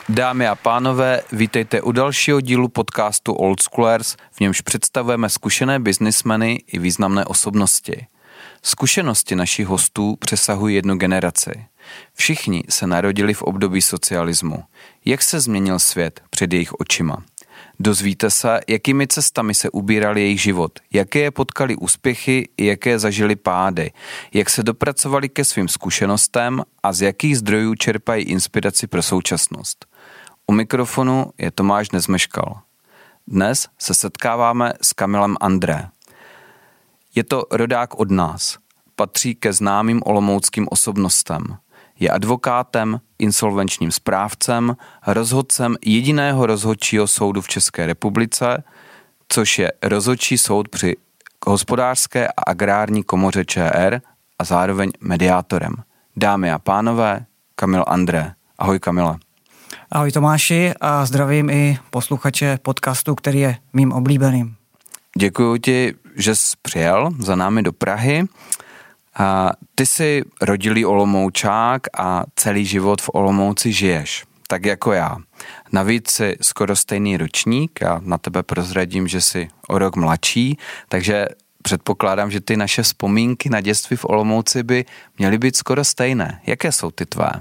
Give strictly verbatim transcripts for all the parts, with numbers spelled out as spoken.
Dámy a pánové, vítejte u dalšího dílu podcastu Old Schoolers, v němž představujeme zkušené biznismeny i významné osobnosti. Zkušenosti našich hostů přesahují jednu generaci. Všichni se narodili v období socialismu. Jak se změnil svět před jejich očima? Dozvíte se, jakými cestami se ubíral jejich život, jaké je potkali úspěchy i jaké zažili pády, jak se dopracovali ke svým zkušenostem a z jakých zdrojů čerpají inspiraci pro současnost. U mikrofonu je Tomáš Nezmeškal. Dnes se setkáváme s Kamilem André. Je to rodák od nás. Patří ke známým olomouckým osobnostem. Je advokátem, insolvenčním správcem, rozhodcem jediného rozhodčího soudu v České republice, což je rozhodčí soud při hospodářské a agrární komoře ČR a zároveň mediátorem. Dámy a pánové, Kamil André. Ahoj Kamile. Ahoj Tomáši a zdravím i posluchače podcastu, který je mým oblíbeným. Děkuji ti, že jsi přijel za námi do Prahy. A ty jsi rodilý Olomoučák a celý život v Olomouci žiješ, tak jako já. Navíc jsi skoro stejný ročník a na tebe prozradím, že jsi o rok mladší, takže předpokládám, že ty naše vzpomínky na dětství v Olomouci by měly být skoro stejné. Jaké jsou ty tvé?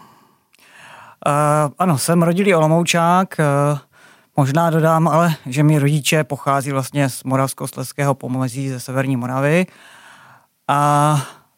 Uh, ano, jsem rodilý Olomoučák, uh, možná dodám ale, že mi rodiče pochází vlastně z Moravskoslezského pomezí ze severní Moravy. A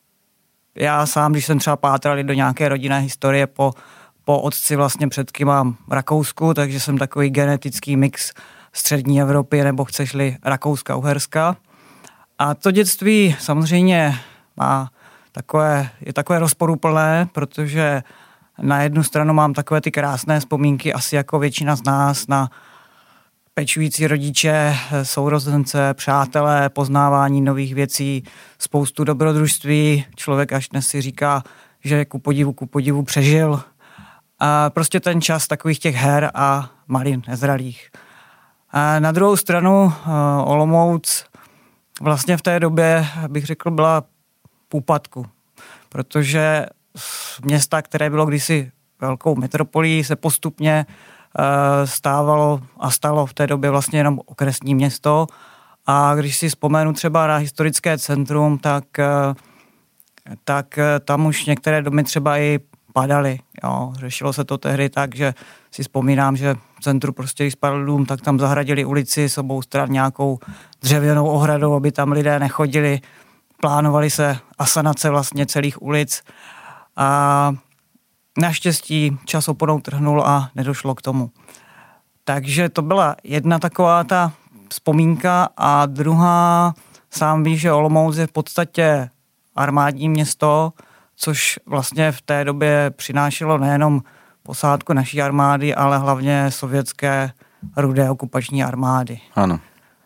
já sám, když jsem třeba pátral do nějaké rodinné historie po, po otci vlastně předky mám Rakousku, takže jsem takový genetický mix střední Evropy, nebo chceš-li Rakouska, Uherska. A to dětství samozřejmě má takové, je takové rozporuplné, protože na jednu stranu mám takové ty krásné vzpomínky, asi jako většina z nás, na pečující rodiče, sourozence, přátelé, poznávání nových věcí, spoustu dobrodružství. Člověk až dnes si říká, že ku podivu, ku podivu přežil. A prostě ten čas takových těch her a malin nezralých. A na druhou stranu Olomouc vlastně v té době, bych řekl, byla v úpadku. Protože města, které bylo kdysi velkou metropolí, se postupně stávalo a stalo v té době vlastně jenom okresní město. A když si vzpomenu třeba na historické centrum, tak, tak tam už některé domy třeba i padaly. Jo. Řešilo se to tehdy tak, že si vzpomínám, že v centru prostě, když spadl dům, tak tam zahradili ulici s obou stran nějakou dřevěnou ohradou, aby tam lidé nechodili. Plánovali se asanace vlastně celých ulic. A naštěstí čas oponou trhnul a nedošlo k tomu. Takže to byla jedna taková ta vzpomínka a druhá, sám víš, že Olomouc je v podstatě armádní město, což vlastně v té době přinášelo nejenom posádku naší armády, ale hlavně sovětské rudé okupační armády. Ano.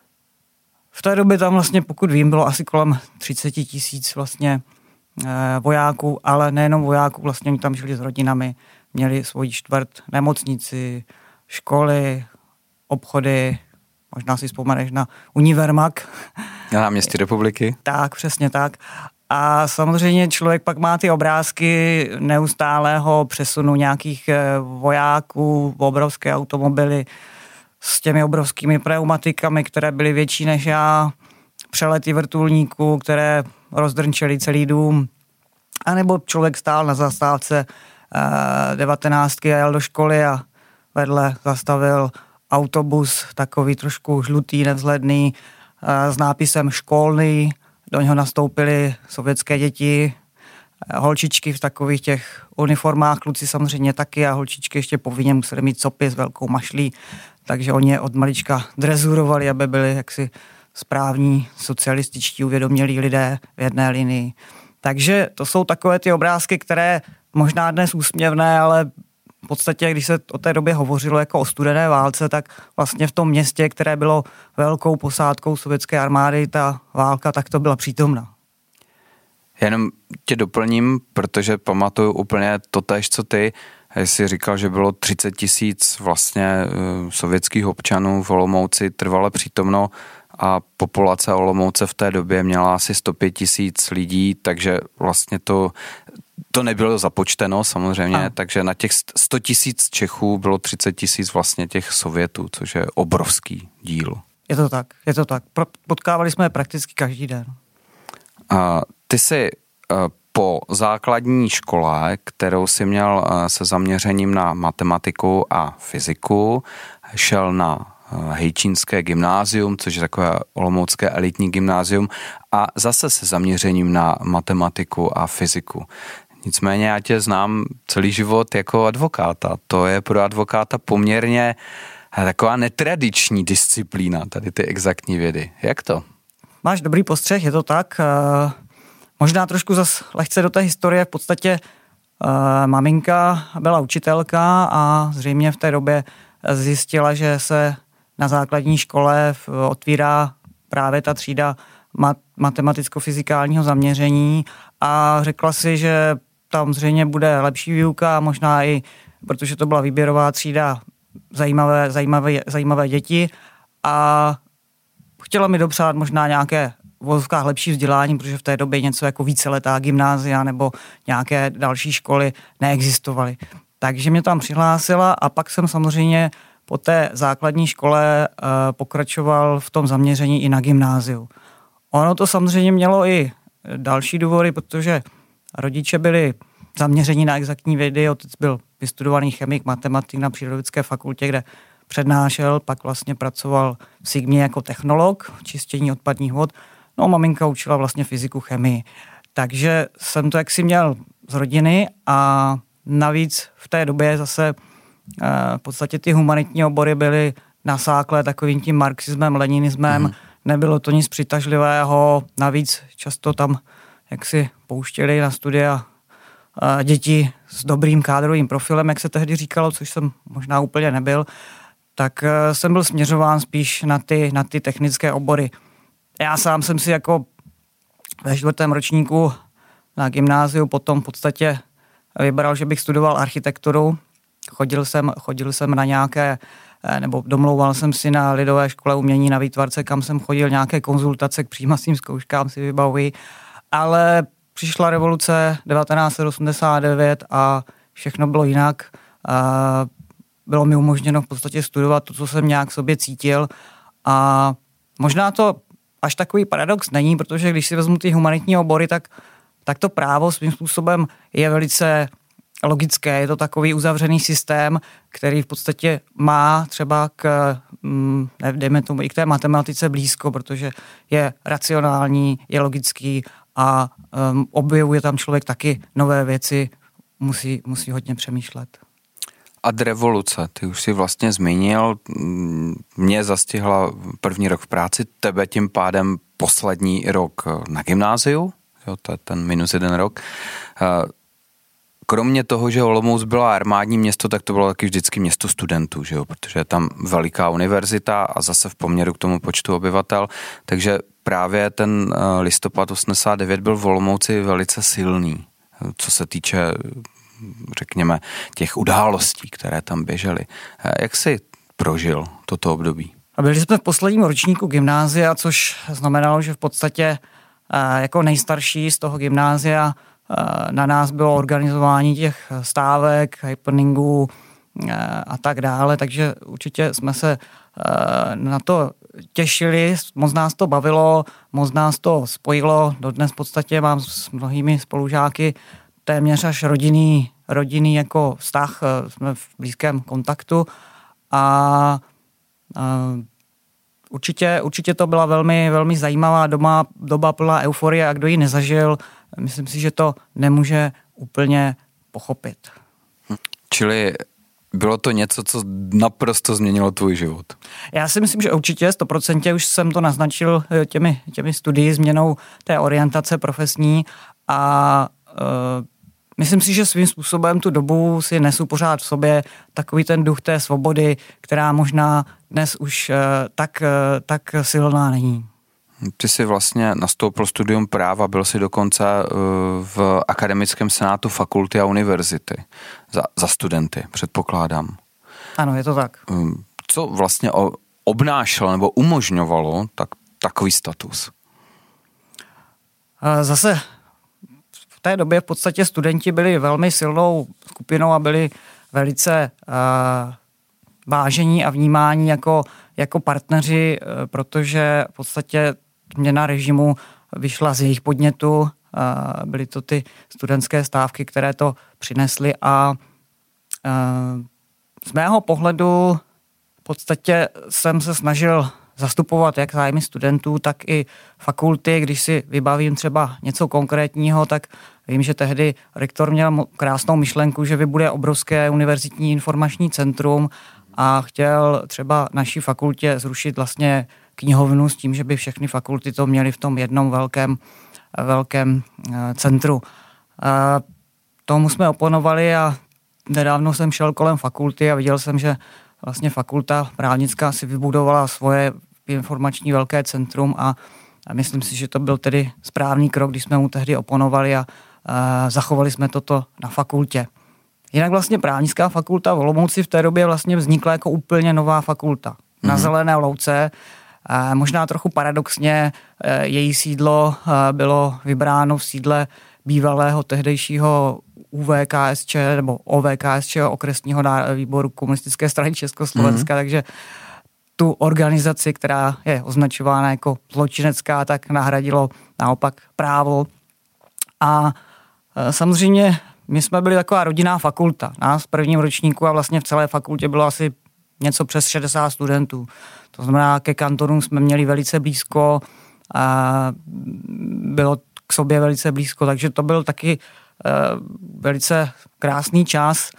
V té době tam vlastně, pokud vím, bylo asi kolem třicet tisíc vlastně vojáků, ale nejenom vojáků, vlastně oni tam žili s rodinami, měli svoji čtvrt, nemocnici, školy, obchody, možná si vzpomeneš na Univermak. Na náměstí Republiky. Tak, přesně tak. A samozřejmě člověk pak má ty obrázky neustálého přesunu nějakých vojáků, obrovské automobily s těmi obrovskými pneumatikami, které byly větší než já, přelety vrtulníků, které rozdrnčeli celý dům. A nebo člověk stál na zastávce eh, devatenáctky a jel do školy a vedle zastavil autobus, takový trošku žlutý, nevzhledný, eh, s nápisem školný. Do něho nastoupily sovětské děti, eh, holčičky v takových těch uniformách, kluci samozřejmě taky a holčičky ještě povinně museli mít copy s velkou mašlí, takže oni je od malička drezurovali, aby byli jaksi správní socialističtí uvědomělí lidé v jedné linii. Takže to jsou takové ty obrázky, které možná dnes úsměvné, ale v podstatě, když se o té době hovořilo jako o studené válce, tak vlastně v tom městě, které bylo velkou posádkou sovětské armády, ta válka, tak to byla přítomna. Já jenom tě doplním, protože pamatuju úplně totéž, co ty. Jsi říkal, že bylo třicet tisíc vlastně sovětských občanů v Olomouci trvale přítomno. a populace Olomouce v té době měla asi sto pět tisíc lidí, takže vlastně to, to nebylo započteno samozřejmě, a. takže na těch sto tisíc Čechů bylo třicet tisíc vlastně těch Sovětů, což je obrovský díl. Je to tak, je to tak. Potkávali jsme je prakticky každý den. A ty jsi po základní škole, kterou si měl se zaměřením na matematiku a fyziku, šel na Hejčínské gymnázium, což je takové olomoucké elitní gymnázium, a zase se zaměřením na matematiku a fyziku. Nicméně já tě znám celý život jako advokáta. To je pro advokáta poměrně taková netradiční disciplína, tady ty exaktní vědy. Jak to? Máš dobrý postřeh, je to tak. Možná trošku zas lehce do té historie. V podstatě maminka byla učitelka a zřejmě v té době zjistila, že se na základní škole otvírá právě ta třída matematicko-fyzikálního zaměření a řekla si, že tam zřejmě bude lepší výuka a možná i, protože to byla výběrová třída, zajímavé, zajímavé, zajímavé děti a chtěla mi dopřát možná nějaké v vozovkách lepší vzdělání, protože v té době něco jako víceletá gymnázia nebo nějaké další školy neexistovaly. Takže mě tam přihlásila a pak jsem samozřejmě po té základní škole uh, pokračoval v tom zaměření i na gymnáziu. Ono to samozřejmě mělo i další důvody, protože rodiče byli zaměření na exaktní vědy, otec byl vystudovaný chemik, matematik na Přírodovědecké fakultě, kde přednášel, pak vlastně pracoval v Sigmě jako technolog, čištění odpadních vod, no maminka učila vlastně fyziku, chemii. Takže jsem to jaksi měl z rodiny a navíc v té době zase v podstatě ty humanitní obory byly nasáklé takovým tím marxismem, leninismem, mm. nebylo to nic přitažlivého, navíc často tam jaksi pouštěli na studia děti s dobrým kádrovým profilem, jak se tehdy říkalo, což jsem možná úplně nebyl, tak jsem byl směřován spíš na ty, na ty technické obory. Já sám jsem si jako ve čtvrtém ročníku na gymnáziu potom v podstatě vybral, že bych studoval architekturu. Chodil jsem, chodil jsem na nějaké, nebo domlouval jsem si na Lidové škole umění na Výtvarce, kam jsem chodil nějaké konzultace k přijímacím zkouškám, si vybavuji. Ale přišla revoluce devatenáct set osmdesát devět a všechno bylo jinak. Bylo mi umožněno v podstatě studovat to, co jsem nějak sobě cítil. A možná to až takový paradox není, protože když si vezmu ty humanitní obory, tak, tak to právo svým způsobem je velice logické. Je to takový uzavřený systém, který v podstatě má třeba k, dejme tomu, i k té matematice blízko, protože je racionální, je logický a um, objevuje tam člověk taky nové věci, musí, musí hodně přemýšlet. A revoluce, ty už si vlastně zmínil, mě zastihla první rok v práci, tebe tím pádem poslední rok na gymnáziu, jo, to je ten minus jeden rok. Kromě toho, že Olomouc byla armádní město, tak to bylo taky vždycky město studentů, že jo, protože je tam veliká univerzita a zase v poměru k tomu počtu obyvatel, takže právě ten listopad osmdesát devět byl v Olomouci velice silný, co se týče, řekněme, těch událostí, které tam běžely. Jak jsi prožil toto období? A byli jsme v posledním ročníku gymnázia, což znamenalo, že v podstatě jako nejstarší z toho gymnázia na nás bylo organizování těch stávek, happeningů a tak dále, takže určitě jsme se na to těšili, moc nás to bavilo, moc nás to spojilo. Dodnes v podstatě mám s mnohými spolužáky téměř až rodinný, rodinný jako vztah, jsme v blízkém kontaktu a, a určitě, určitě to byla velmi, velmi zajímavá doba, doba plná euforie a kdo ji nezažil, myslím si, že to nemůže úplně pochopit. Čili bylo to něco, co naprosto změnilo tvůj život? Já si myslím, že určitě, sto procent už jsem to naznačil těmi, těmi studii, změnou té orientace profesní a uh, myslím si, že svým způsobem tu dobu si nesu pořád v sobě takový ten duch té svobody, která možná dnes už uh, tak, uh, tak silná není. Ty jsi vlastně nastoupil studium práva, byl jsi dokonce v akademickém senátu fakulty a univerzity za, za studenty, předpokládám. Ano, je to tak. Co vlastně obnášelo nebo umožňovalo tak takový status? Zase v té době v podstatě studenti byli velmi silnou skupinou a byli velice uh, vážení a vnímání jako, jako partneři, uh, protože v podstatě změna režimu vyšla z jejich podnětu. Uh, byly to ty studentské stávky, které to přinesly a uh, z mého pohledu v podstatě jsem se snažil zastupovat jak zájmy studentů, tak i fakulty. Když si vybavím třeba něco konkrétního, tak vím, že tehdy rektor měl krásnou myšlenku, že vybude obrovské univerzitní informační centrum a chtěl třeba naší fakultě zrušit vlastně knihovnu s tím, že by všechny fakulty to měly v tom jednom velkém, velkém centru. Tomu jsme oponovali a nedávno jsem šel kolem fakulty a viděl jsem, že vlastně fakulta právnická si vybudovala svoje informační velké centrum a, a myslím si, že to byl tedy správný krok, když jsme mu tehdy oponovali a, a zachovali jsme toto na fakultě. Jinak vlastně právnická fakulta v Olomouci v té době vlastně vznikla jako úplně nová fakulta. Mm-hmm. Na Zelené louce. A možná trochu paradoxně její sídlo bylo vybráno v sídle bývalého tehdejšího U V K S Č nebo O V K S Č, okresního výboru komunistické strany Československa, mm-hmm. takže tu organizaci, která je označována jako zločinecká, tak nahradilo naopak právo. A samozřejmě my jsme byli taková rodinná fakulta. Nás v prvním ročníku a vlastně v celé fakultě bylo asi něco přes šedesát studentů. To znamená, ke kantorům jsme měli velice blízko, a bylo k sobě velice blízko, takže to byl taky velice krásný čas.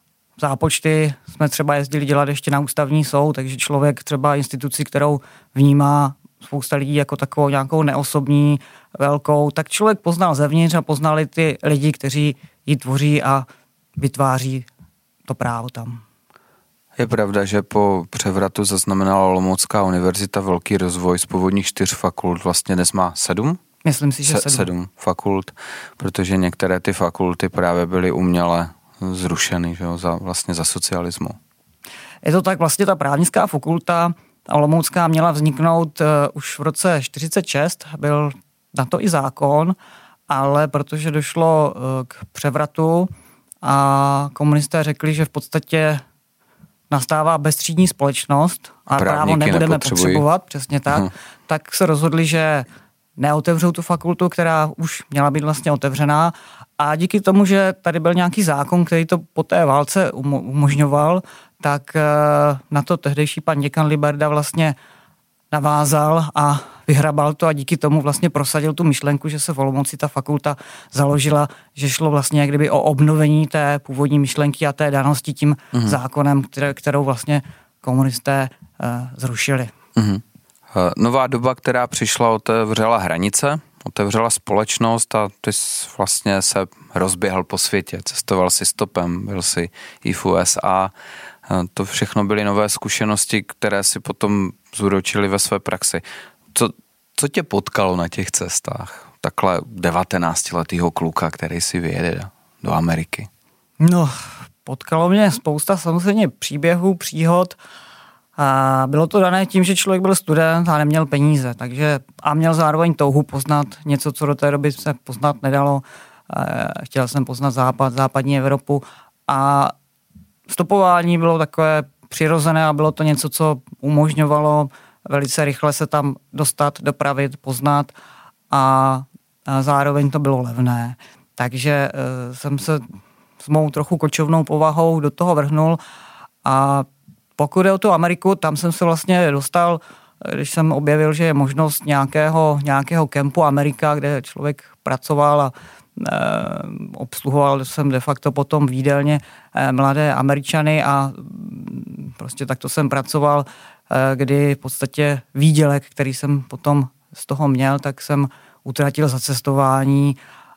Zápočty jsme třeba jezdili dělat ještě na ústavní soud, takže člověk třeba instituci, kterou vnímá spousta lidí jako takovou nějakou neosobní, velkou, tak člověk poznal zevnitř a poznali ty lidi, kteří ji tvoří a vytváří to právo tam. Je pravda, že po převratu zaznamenala Olomoucká univerzita velký rozvoj z původních čtyř fakult, vlastně dnes má sedm? Myslím si, že Se, sedm. sedm fakult, protože některé ty fakulty právě byly uměle zrušeny, že jo, za, vlastně za socialismu. Je to tak, vlastně ta právnická fakulta olomoucká měla vzniknout uh, už v roce čtyřicet šest, byl na to i zákon, ale protože došlo uh, k převratu a komunisté řekli, že v podstatě nastává beztřídní společnost a právo nebudeme potřebovat, přesně tak, uh-huh. tak se rozhodli, že neotevřou tu fakultu, která už měla být vlastně otevřená a díky tomu, že tady byl nějaký zákon, který to po té válce umožňoval, tak na to tehdejší pan děkan Liberda vlastně navázal a vyhrabal to a díky tomu vlastně prosadil tu myšlenku, že se v Olomouci ta fakulta založila, že šlo vlastně jak kdyby o obnovení té původní myšlenky a té danosti tím mm-hmm. zákonem, které, kterou vlastně komunisté uh, zrušili. Mm-hmm. Nová doba, která přišla, otevřela hranice, otevřela společnost a ty vlastně se rozběhl po světě. Cestoval si stopem, byl si i v U S A. To všechno byly nové zkušenosti, které si potom zúročili ve své praxi. Co, co tě potkalo na těch cestách? Takhle devatenáctiletýho kluka, který si vyjede do Ameriky. No, potkalo mě spousta samozřejmě příběhů, příhod. A bylo to dané tím, že člověk byl student a neměl peníze, takže a měl zároveň touhu poznat něco, co do té doby se poznat nedalo. Chtěl jsem poznat západ, západní Evropu a stopování bylo takové přirozené a bylo to něco, co umožňovalo velice rychle se tam dostat, dopravit, poznat a, a zároveň to bylo levné. Takže e, jsem se s mou trochu kočovnou povahou do toho vrhnul a pokud je o tu Ameriku, tam jsem se vlastně dostal, když jsem objevil, že je možnost nějakého, nějakého kempu Amerika, kde člověk pracoval a e, obsluhoval jsem de facto potom v jídelně e, mladé Američany a prostě takto jsem pracoval, e, kdy v podstatě výdělek, který jsem potom z toho měl, tak jsem utratil za cestování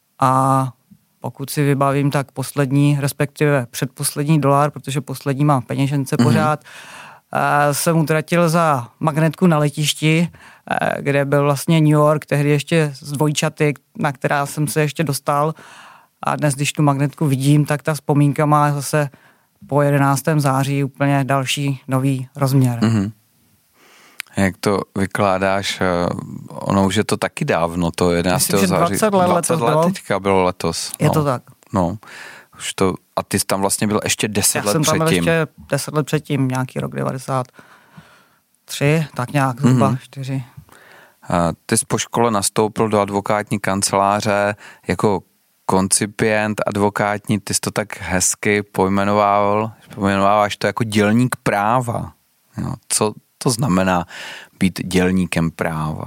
a pokud si vybavím, tak poslední, respektive předposlední dolar, protože poslední mám v peněžence pořád, mm-hmm. jsem utratil za magnetku na letišti, kde byl vlastně New York, tehdy ještě z dvojčaty, na která jsem se ještě dostal. A dnes, když tu magnetku vidím, tak ta vzpomínka má zase po jedenáctého září úplně další nový rozměr. Mm-hmm. Jak to vykládáš, ono už je to taky dávno, to jedenáctého září. dvacet let, dvacet letos let bylo. teďka bylo letos. Je no. to tak. No, už to, a ty jsi tam vlastně byl ještě deset Já let jsem tam byl předtím. ještě deset let předtím, nějaký rok devadesát tři, tak nějak zhruba Mhm. čtyři. A ty jsi po škole nastoupil do advokátní kanceláře jako koncipient advokátní, ty jsi to tak hezky pojmenovával, pojmenováváš to jako dělník práva. No, co to znamená být dělníkem práva?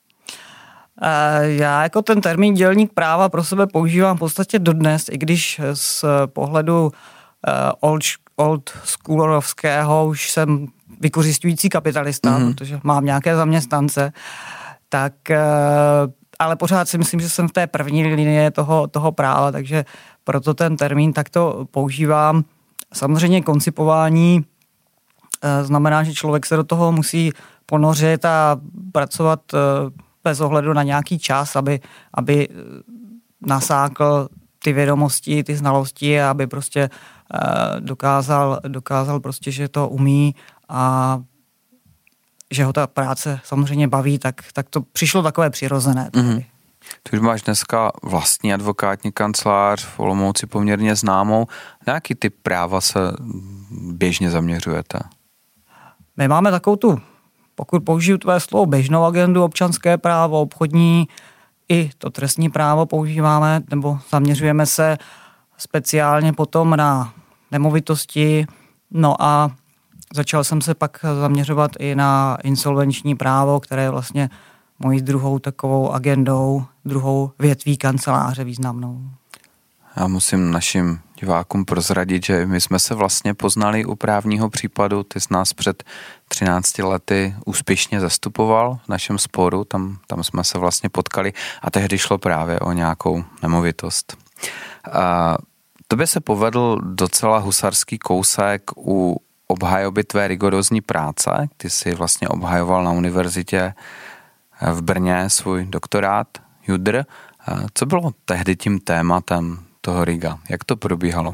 Já jako ten termín dělník práva pro sebe používám v podstatě dodnes, i když z pohledu old, old schoolerovského už jsem vykořisťující kapitalista, mm-hmm. protože mám nějaké zaměstnance, tak ale pořád si myslím, že jsem v té první linie toho, toho práva, takže proto ten termín takto používám. Samozřejmě koncipování znamená, že člověk se do toho musí ponořit a pracovat bez ohledu na nějaký čas, aby, aby nasákl ty vědomosti, ty znalosti a aby prostě dokázal, dokázal prostě, že to umí a že ho ta práce samozřejmě baví, tak, tak to přišlo takové přirozené. Mm-hmm. Ty už máš dneska vlastní advokátní kancelář v Olomouci poměrně známou. Na jaký typ práva se běžně zaměřujete? My máme takovou tu, pokud použiju tvé slovo, běžnou agendu, občanské právo, obchodní, i to trestní právo používáme, nebo zaměřujeme se speciálně potom na nemovitosti, no a začal jsem se pak zaměřovat i na insolvenční právo, které je vlastně mojí druhou takovou agendou, druhou větví kanceláře významnou. Já musím našim divákům prozradit, že my jsme se vlastně poznali u právního případu. Ty jsi nás před třinácti lety úspěšně zastupoval v našem sporu, tam, tam jsme se vlastně potkali a tehdy šlo právě o nějakou nemovitost. A tobě se povedl docela husarský kousek u obhajoby tvé rigorózní práce. Ty jsi vlastně obhajoval na univerzitě v Brně svůj doktorát Judr. Co bylo tehdy tím tématem toho riga? Jak to probíhalo?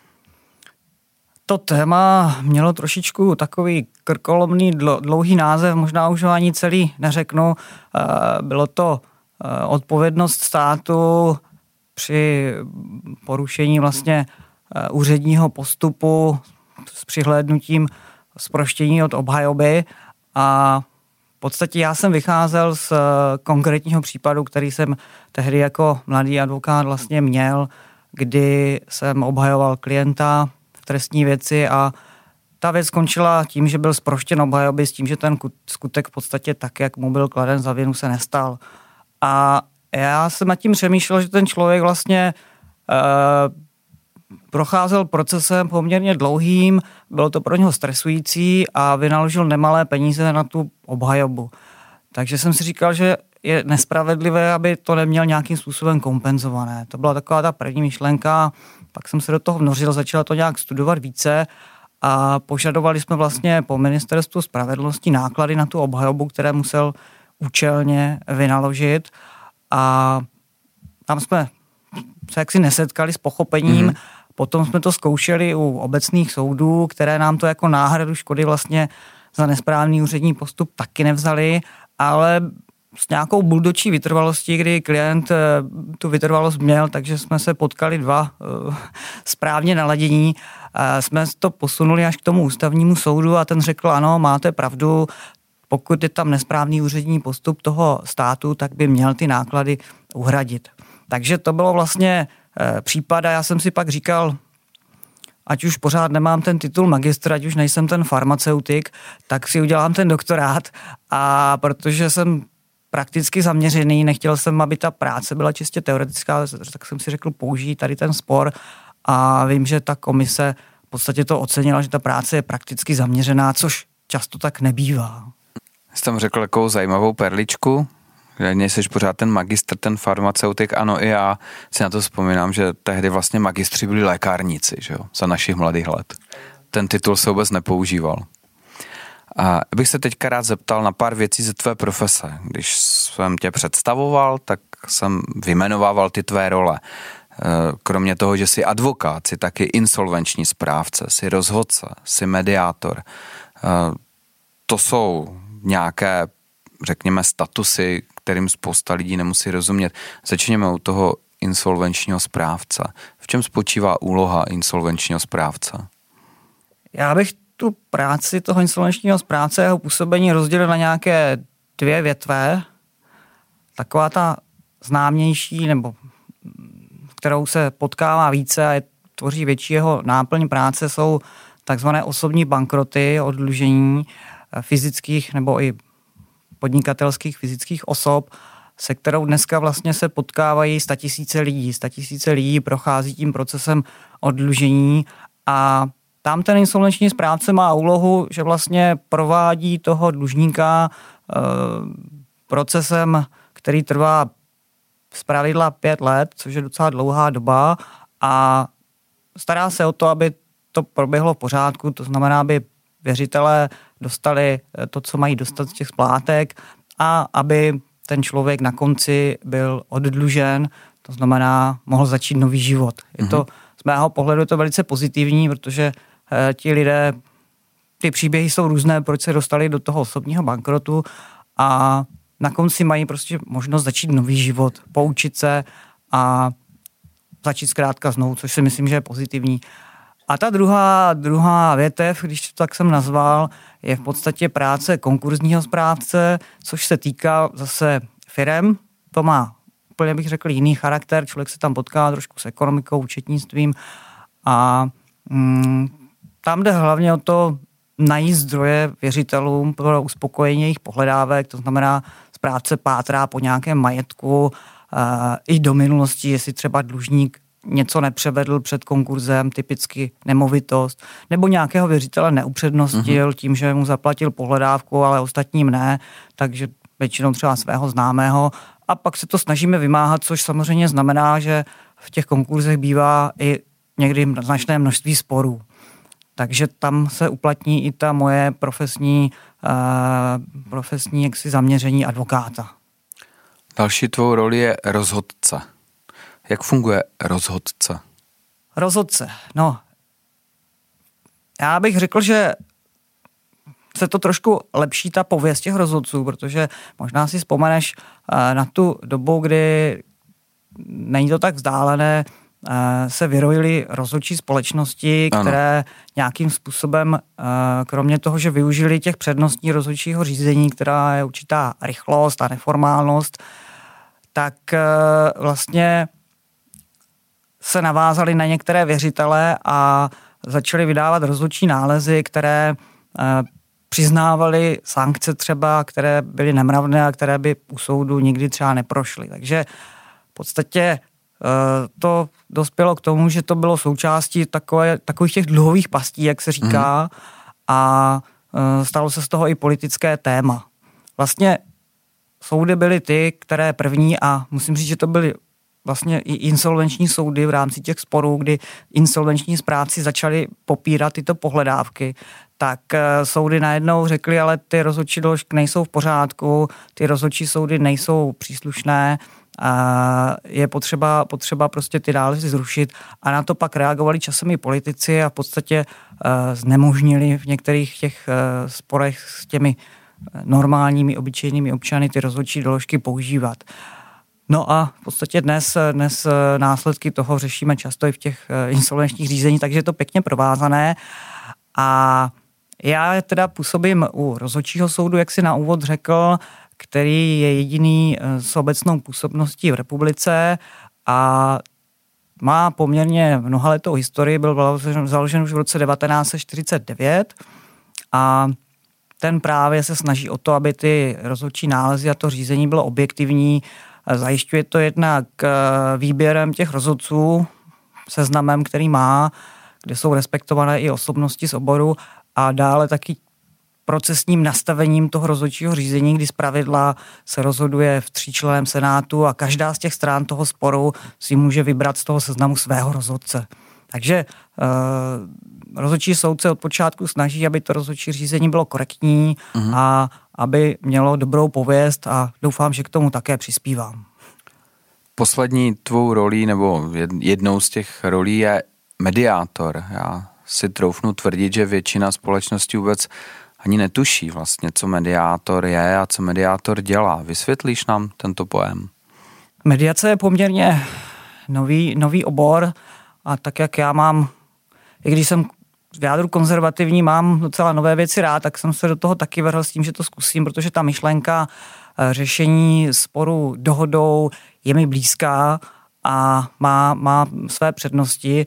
To téma mělo trošičku takový krkolomný dlouhý název, možná už ho ani celý neřeknu. Bylo to odpovědnost státu při porušení vlastně úředního postupu s přihlédnutím zproštění od obhajoby a v podstatě já jsem vycházel z konkrétního případu, který jsem tehdy jako mladý advokát vlastně měl, kdy jsem obhajoval klienta v trestní věci a ta věc skončila tím, že byl zproštěn obhajoby s tím, že ten skutek v podstatě tak, jak mu byl kladen za vinu, se nestal. A já jsem nad tím přemýšlel, že ten člověk vlastně e, procházel procesem poměrně dlouhým, bylo to pro něho stresující a vynaložil nemalé peníze na tu obhajobu. Takže jsem si říkal, že je nespravedlivé, aby to neměl nějakým způsobem kompenzované. To byla taková ta první myšlenka, pak jsem se do toho vnořil, začal to nějak studovat více a požadovali jsme vlastně po ministerstvu spravedlnosti náklady na tu obhajobu, které musel účelně vynaložit a tam jsme se jaksi nesetkali s pochopením. Mm-hmm. Potom jsme to zkoušeli u obecných soudů, které nám to jako náhradu škody vlastně za nesprávný úřední postup taky nevzali, ale s nějakou buldočí vytrvalostí, kdy klient tu vytrvalost měl, takže jsme se potkali dva uh, správně naladění. Uh, jsme to posunuli až k tomu ústavnímu soudu a ten řekl, ano, máte pravdu, pokud je tam nesprávný úřední postup toho státu, tak by měl ty náklady uhradit. Takže to bylo vlastně uh, případ a já jsem si pak říkal, ať už pořád nemám ten titul magistra, ať už nejsem ten farmaceutik, tak si udělám ten doktorát a protože jsem prakticky zaměřený, nechtěl jsem, aby ta práce byla čistě teoretická, tak jsem si řekl, použij tady ten spor a vím, že ta komise v podstatě to ocenila, že ta práce je prakticky zaměřená, což často tak nebývá. Jsi tam řekl takovou zajímavou perličku, že nejseš pořád ten magistr, ten farmaceutik, ano i já si na to vzpomínám, že tehdy vlastně magistři byli lékárníci, že jo, za našich mladých let. Ten titul se vůbec nepoužíval. A bych se teďka rád zeptal na pár věcí ze tvé profese. Když jsem tě představoval, tak jsem vyjmenovával ty tvé role. Kromě toho, že jsi advokát, jsi taky insolvenční správce, jsi rozhodce, jsi mediátor. To jsou nějaké, řekněme, statusy, kterým spousta lidí nemusí rozumět. Začněme u toho insolvenčního správce. V čem spočívá úloha insolvenčního správce? Já bych tu práci toho insolvenčního správce a jeho působení rozdělil na nějaké dvě větve. Taková ta známější, nebo kterou se potkává více a je, tvoří větší jeho náplň práce, jsou takzvané osobní bankroty, oddlužení fyzických nebo i podnikatelských fyzických osob, se kterou dneska vlastně se potkávají statisíce lidí. Statisíce lidí prochází tím procesem oddlužení a tam ten insolvenční správce má úlohu, že vlastně provádí toho dlužníka e, procesem, který trvá zpravidla pět let, což je docela dlouhá doba a stará se o to, aby to proběhlo v pořádku, to znamená, aby věřitelé dostali to, co mají dostat z těch splátek a aby ten člověk na konci byl oddlužen, to znamená, mohl začít nový život. Je to, z mého pohledu je to velice pozitivní, protože eh, ti lidé, ty příběhy jsou různé, proč se dostali do toho osobního bankrotu a na konci mají prostě možnost začít nový život, poučit se a začít zkrátka znovu, což si myslím, že je pozitivní. A ta druhá, druhá větev, když to tak jsem nazval, je v podstatě práce konkurzního správce, což se týká zase firem. To má úplně, bych řekl, jiný charakter. Člověk se tam potká trošku s ekonomikou, účetnictvím a mm, tam jde hlavně o to najít zdroje věřitelům pro uspokojení jejich pohledávek. To znamená, správce pátrá po nějakém majetku uh, i do minulosti, jestli třeba dlužník něco nepřevedl před konkurzem, typicky nemovitost, nebo nějakého věřitele neupřednostil uh-huh. tím, že mu zaplatil pohledávku, ale ostatním ne, takže většinou třeba svého známého. A pak se to snažíme vymáhat, což samozřejmě znamená, že v těch konkurzech bývá i někdy značné množství sporů. Takže tam se uplatní i ta moje profesní, uh, profesní jaksi zaměření advokáta. Další tvou roli je rozhodce. Jak funguje rozhodce? Rozhodce, no. Já bych řekl, že se to trošku lepší ta pověst těch rozhodců, protože možná si vzpomeneš na tu dobu, kdy není to tak vzdálené, se vyrojily rozhodčí společnosti, které ano. nějakým způsobem, kromě toho, že využili těch předností rozhodčího řízení, která je určitá rychlost a neformálnost, tak vlastně se navázali na některé věřitele a začali vydávat rozhodčí nálezy, které přiznávaly sankce třeba, které byly nemravné a které by u soudu nikdy třeba neprošly. Takže v podstatě to dospělo k tomu, že to bylo součástí takové, takových těch dluhových pastí, jak se říká, mm. a stalo se z toho i politické téma. Vlastně soudy byly ty, které první, a musím říct, že to byly vlastně i insolvenční soudy v rámci těch sporů, kdy insolvenční správci začali popírat tyto pohledávky, tak soudy najednou řekli, ale ty rozhodčí doložky nejsou v pořádku, ty rozhodčí soudy nejsou příslušné, a je potřeba, potřeba prostě ty nálezy zrušit a na to pak reagovali časem i politici a v podstatě uh, znemožnili v některých těch uh, sporech s těmi normálními, obyčejnými občany ty rozhodčí doložky používat. No a v podstatě dnes, dnes následky toho řešíme často i v těch insolvenčních řízení, takže je to pěkně provázané. A já teda působím u rozhodčího soudu, jak si na úvod řekl, který je jediný s obecnou působností v republice a má poměrně mnohaletou historii, byl založen už v roce devatenáct set čtyřicet devět a ten právě se snaží o to, aby ty rozhodčí nálezy a to řízení bylo objektivní. Zajišťuje to jednak výběrem těch rozhodců, seznamem, který má, kde jsou respektované i osobnosti z oboru a dále taky procesním nastavením toho rozhodčího řízení, kdy zpravidla se rozhoduje v tříčlenném senátu a každá z těch stran toho sporu si může vybrat z toho seznamu svého rozhodce. Takže eh, rozhodčí soudce od počátku snaží, aby to rozhodčí řízení bylo korektní uh-huh. a aby mělo dobrou pověst a doufám, že k tomu také přispívám. Poslední tvou rolí nebo jednou z těch rolí je mediátor. Já si troufnu tvrdit, že většina společností vůbec ani netuší vlastně, co mediátor je a co mediátor dělá. Vysvětlíš nám tento pojem? Mediace je poměrně nový, nový obor a tak, jak já mám, i když jsem v jádru konzervativní, mám docela nové věci rád, tak jsem se do toho taky vrhl s tím, že to zkusím, protože ta myšlenka řešení sporu dohodou je mi blízká a má, má své přednosti.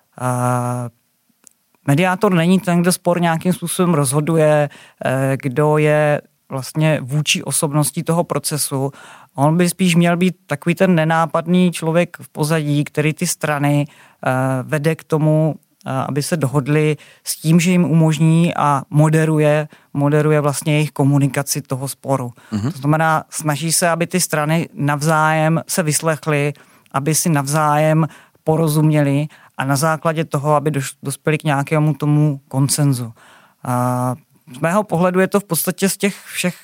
Mediátor není ten, kdo spor nějakým způsobem rozhoduje, kdo je vlastně vůči osobností toho procesu. On by spíš měl být takový ten nenápadný člověk v pozadí, který ty strany vede k tomu, aby se dohodli s tím, že jim umožní a moderuje, moderuje vlastně jejich komunikaci toho sporu. Mm-hmm. To znamená, snaží se, aby ty strany navzájem se vyslechly, aby si navzájem porozuměli a na základě toho, aby dospěli k nějakému tomu konsenzu. A z mého pohledu je to v podstatě z těch všech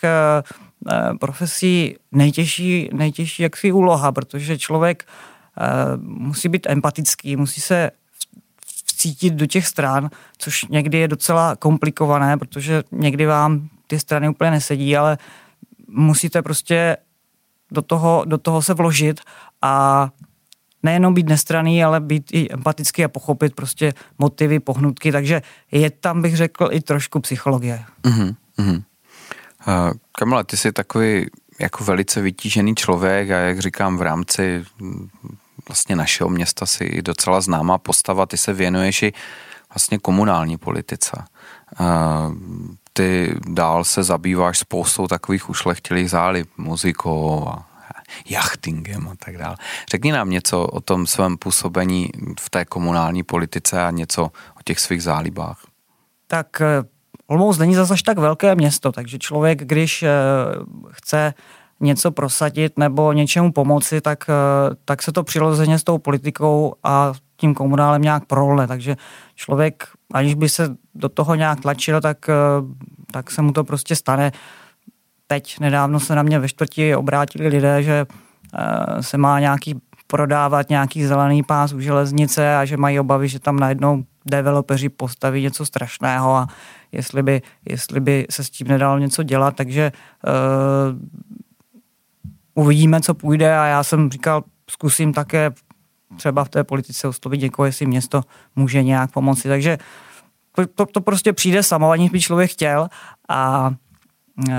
profesí nejtěžší, nejtěžší jaksi úloha, protože člověk musí být empatický, musí se cítit do těch stran, což někdy je docela komplikované, protože někdy vám ty strany úplně nesedí, ale musíte prostě do toho, do toho se vložit a nejenom být nestranný, ale být i empatický a pochopit prostě motivy, pohnutky, takže je tam, bych řekl, i trošku psychologie. Mm-hmm, mm-hmm. Uh, Kamile, ty jsi takový jako velice vytížený člověk a jak říkám, v rámci vlastně našeho města si docela známá postava, ty se věnuješ i vlastně komunální politice. Uh, ty dál se zabýváš spoustou takových ušlechtilých zálib, muzikou a jachtingem a tak dále. Řekni nám něco o tom svém působení v té komunální politice a něco o těch svých zálibách. Tak Olomouc není zase až tak velké město, takže člověk, když chce něco prosadit nebo něčemu pomoci, tak, tak se to přirozeně s tou politikou a tím komunálem nějak prolne. Takže člověk, aniž by se do toho nějak tlačil, tak, tak se mu to prostě stane. Teď nedávno se na mě ve čtvrti obrátili lidé, že se má nějaký prodávat nějaký zelený pás u železnice a že mají obavy, že tam najednou developeři postaví něco strašného a jestli by, jestli by se s tím nedalo něco dělat, takže uh, uvidíme, co půjde a já jsem říkal, zkusím také třeba v té politice oslovit někoho, jestli město může nějak pomoci, takže to, to, to prostě přijde samo, aniž by člověk chtěl a uh,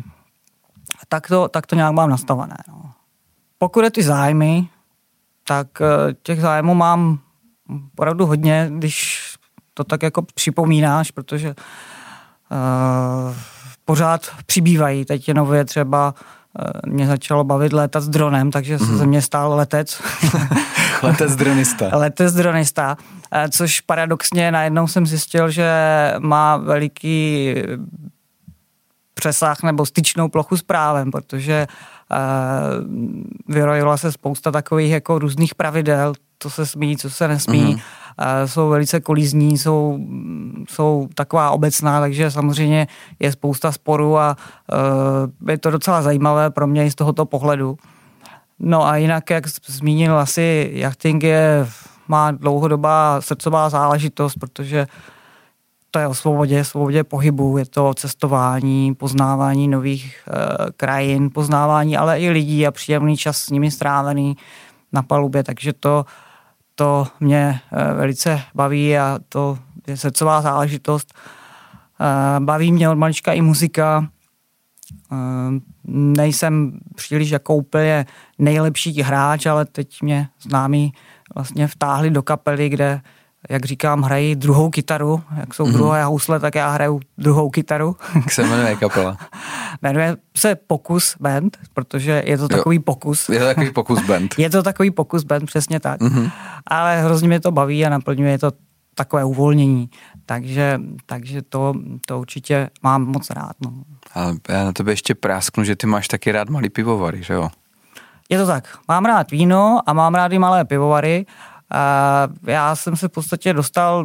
tak, to, tak to nějak mám nastavené. No. Pokud je ty zájmy, tak uh, těch zájmů mám opravdu hodně, když to tak jako připomínáš, protože uh, pořád přibývají. Teď je nově třeba uh, mě začalo bavit létat s dronem, takže mm. se ze mě stál letec. letec dronista. letec dronista, uh, což paradoxně najednou jsem zjistil, že má veliký přesah nebo styčnou plochu s právem, protože uh, vyrojila se spousta takových jako různých pravidel, co se smí, co se nesmí. Mm. Uh, jsou velice kolizní, jsou, jsou taková obecná, takže samozřejmě je spousta sporů a uh, je to docela zajímavé pro mě i z tohoto pohledu. No a jinak, jak zmínil, asi jachting je, má dlouhodobá srdcová záležitost, protože to je o svobodě, svobodě pohybu, je to o cestování, poznávání nových uh, krajin, poznávání ale i lidí a příjemný čas s nimi strávený na palubě, takže to, to mě uh, velice baví a to je srdcová záležitost. Uh, baví mě od malička i muzika. Uh, nejsem příliš jako úplně nejlepší hráč, ale teď mě známí vlastně vtáhli do kapely, kde, jak říkám, hrají druhou kytaru. Jak jsou mm. druhé housle, tak já hraju druhou kytaru. Jak se jmenuje kapela? Jmenuje se Pokus Band, protože je to takový jo, pokus. Je to takový pokus band. je to takový pokus band, přesně tak. Mm-hmm. Ale hrozně mě to baví a naplňuje to takové uvolnění. Takže, takže to, to určitě mám moc rád. No. Ale já na tebe ještě prásknu, že ty máš taky rád malý pivovary, že jo? Je to tak. Mám rád víno a mám rád i malé pivovary. Uh, já jsem se v podstatě dostal,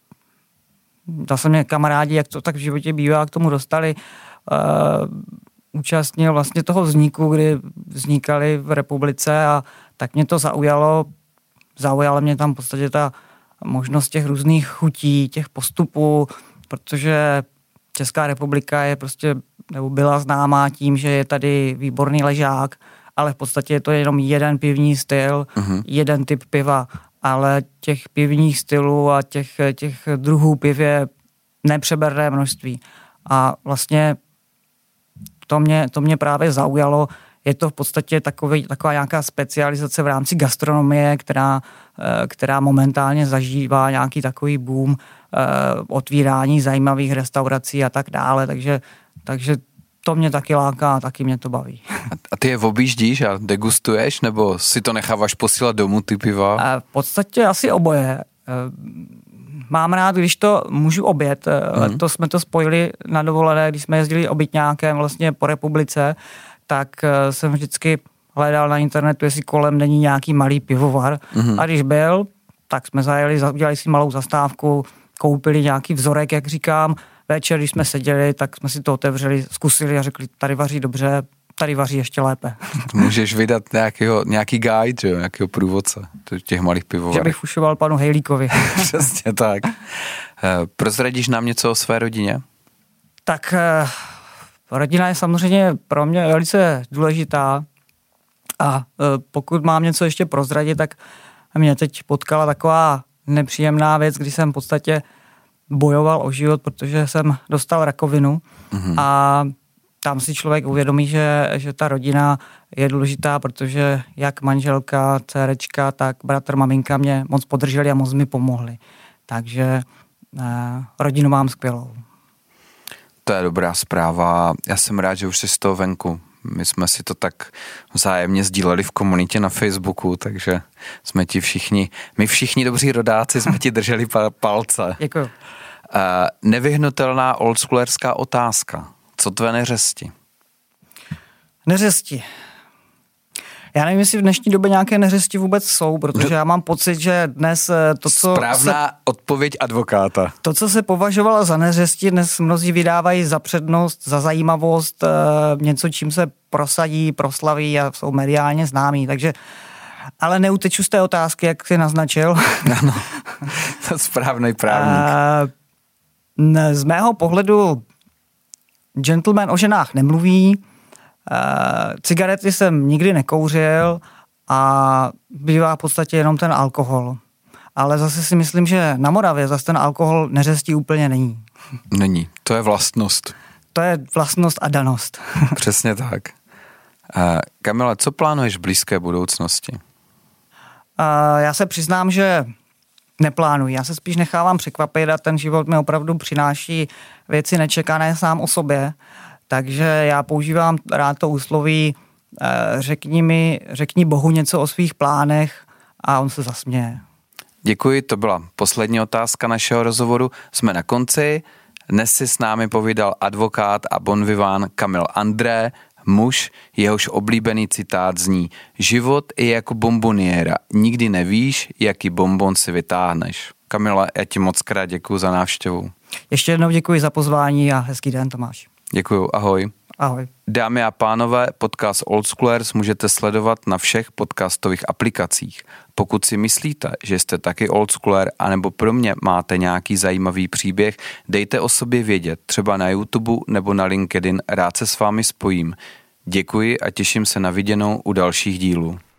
zase mě kamarádi, jak to tak v životě bývá, k tomu dostali, uh, účastnil vlastně toho vzniku, kdy vznikaly v republice a tak mě to zaujalo. Zaujala mě tam v podstatě ta možnost těch různých chutí, těch postupů, protože Česká republika je prostě, nebo byla známá tím, že je tady výborný ležák, ale v podstatě je to jenom jeden pivní styl, uh-huh. jeden typ piva, ale těch pivních stylů a těch, těch druhů piv je nepřeberné množství. A vlastně to mě, to mě právě zaujalo. Je to v podstatě takový, taková nějaká specializace v rámci gastronomie, která, která momentálně zažívá nějaký takový boom, otvírání zajímavých restaurací a tak dále. Takže, takže to mě taky láká a taky mě to baví. A ty je objíždíš a degustuješ, nebo si to necháváš posílat domů, ty piva? V podstatě asi oboje. Mám rád, když to můžu obět. Mm. Letos jsme to spojili na dovolené, když jsme jezdili obytňákem vlastně po republice, tak jsem vždycky hledal na internetu, jestli kolem není nějaký malý pivovar. Mm. A když byl, tak jsme zajeli, udělali si malou zastávku, koupili nějaký vzorek, jak říkám. Večer, když jsme seděli, tak jsme si to otevřeli, zkusili a řekli, tady vaří dobře, tady vaří ještě lépe. Můžeš vydat nějakýho, nějaký guide, že jo, nějakého průvodce těch malých pivovarů. Že bych fušoval panu Hejlíkovi. Přesně tak. Prozradíš nám něco o své rodině? Tak rodina je samozřejmě pro mě velice důležitá a pokud mám něco ještě prozradit, tak mě teď potkala taková nepříjemná věc, kdy jsem v podstatě bojoval o život, protože jsem dostal rakovinu mm-hmm. a tam si člověk uvědomí, že, že ta rodina je důležitá, protože jak manželka, dcerečka, tak bratr, maminka mě moc podrželi a moc mi pomohli. Takže eh, rodinu mám skvělou. To je dobrá zpráva. Já jsem rád, že už jsi z toho venku. My jsme si to tak vzájemně sdíleli v komunitě na Facebooku, takže jsme ti všichni, my všichni dobří rodáci jsme ti drželi palce. Děkuju. Uh, nevyhnutelná oldschoolerská otázka. Co tvé neřesti? Neřesti. Já nevím, jestli v dnešní době nějaké neřesti vůbec jsou, protože já mám pocit, že dnes to, co... Správná se, odpověď advokáta. To, co se považovalo za neřesti, dnes mnozí vydávají za přednost, za zajímavost, něco, čím se prosadí, proslaví a jsou mediálně známí, takže... Ale neuteču z té otázky, jak jsi naznačil. Ano, to správný právník. Z mého pohledu gentleman o ženách nemluví, cigarety jsem nikdy nekouřil a bývá v podstatě jenom ten alkohol. Ale zase si myslím, že na Moravě zase ten alkohol neřestí úplně není. Není, to je vlastnost. To je vlastnost a danost. Přesně tak. Kamila, co plánuješ v blízké budoucnosti? Já se přiznám, že neplánuji. Já se spíš nechávám překvapit a ten život mi opravdu přináší věci nečekané sám o sobě. Takže já používám rád to úsloví řekni mi, řekni Bohu něco o svých plánech a on se zasměje. Děkuji, to byla poslední otázka našeho rozhovoru. Jsme na konci. Dnes si s námi povídal advokát a bon vivant Kamil André, muž, jehož oblíbený citát zní: život je jako bomboniéra, nikdy nevíš, jaký bonbon si vytáhneš. Kamila, já ti moc krát děkuji za návštěvu. Ještě jednou děkuji za pozvání a hezký den, Tomáš. Děkuji, ahoj. Ahoj. Dámy a pánové, podcast Oldschoolers můžete sledovat na všech podcastových aplikacích. Pokud si myslíte, že jste taky oldschooler, anebo pro mě máte nějaký zajímavý příběh, dejte o sobě vědět, třeba na YouTube nebo na LinkedIn, rád se s vámi spojím. Děkuji a těším se na viděnou u dalších dílů.